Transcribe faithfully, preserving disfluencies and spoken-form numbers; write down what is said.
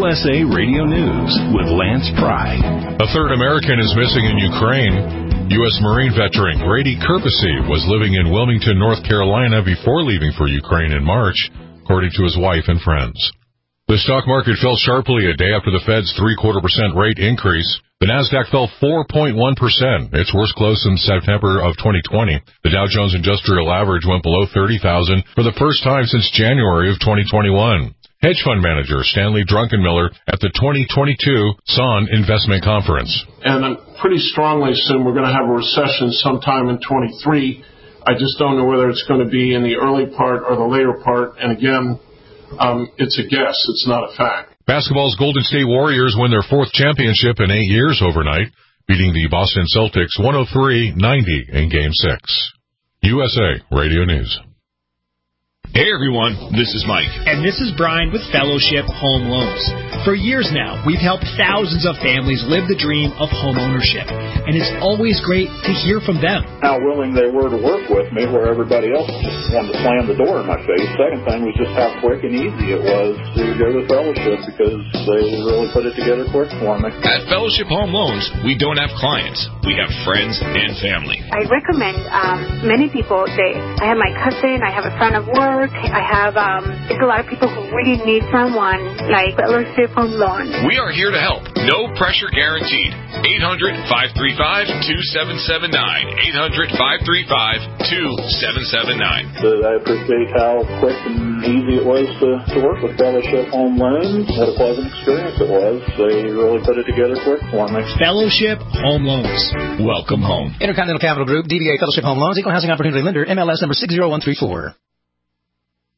S A Radio News with Lance Pry. A third American is missing in Ukraine. U S Marine veteran Grady Kirpesy was living in Wilmington, North Carolina before leaving for Ukraine in March, according to his wife and friends. The stock market fell sharply a day after the Fed's three-quarter percent rate increase. The Nasdaq fell four point one percent, its worst close since September of twenty twenty. The Dow Jones Industrial Average went below thirty thousand for the first time since January of twenty twenty-one. Hedge fund manager Stanley Druckenmiller at the twenty twenty-two S O N Investment Conference. And I'm pretty strongly assume we're going to have a recession sometime in twenty-three. I just don't know whether it's going to be in the early part or the later part. And again, um, it's a guess. It's not a fact. Basketball's Golden State Warriors win their fourth championship in eight years overnight, beating the Boston Celtics one oh three ninety in Game six. U S A Radio News. Hey everyone, this is Mike. And this is Brian with Fellowship Home Loans. For years now, we've helped thousands of families live the dream of home ownership. And it's always great to hear from them. How willing they were to work with me where everybody else just wanted to slam the door in my face. Second thing was just how quick and easy it was to go to Fellowship because they really put it together quick for me. At Fellowship Home Loans, we don't have clients. We have friends and family. I recommend um, many people. They, I have my cousin, I have a friend of work. I have um, it's a lot of people who really need someone like Fellowship Home Loans. We are here to help. No pressure guaranteed. eight hundred, five three five, two seven seven nine. eight hundred, five three five, two seven seven nine. So I appreciate how quick and easy it was to, to work with Fellowship Home Loans. What a pleasant experience it was. They really put it together quick for me. Fellowship Home Loans. Welcome home. Intercontinental Capital Group, D B A Fellowship Home Loans, Equal Housing Opportunity Lender, M L S number six zero one three four.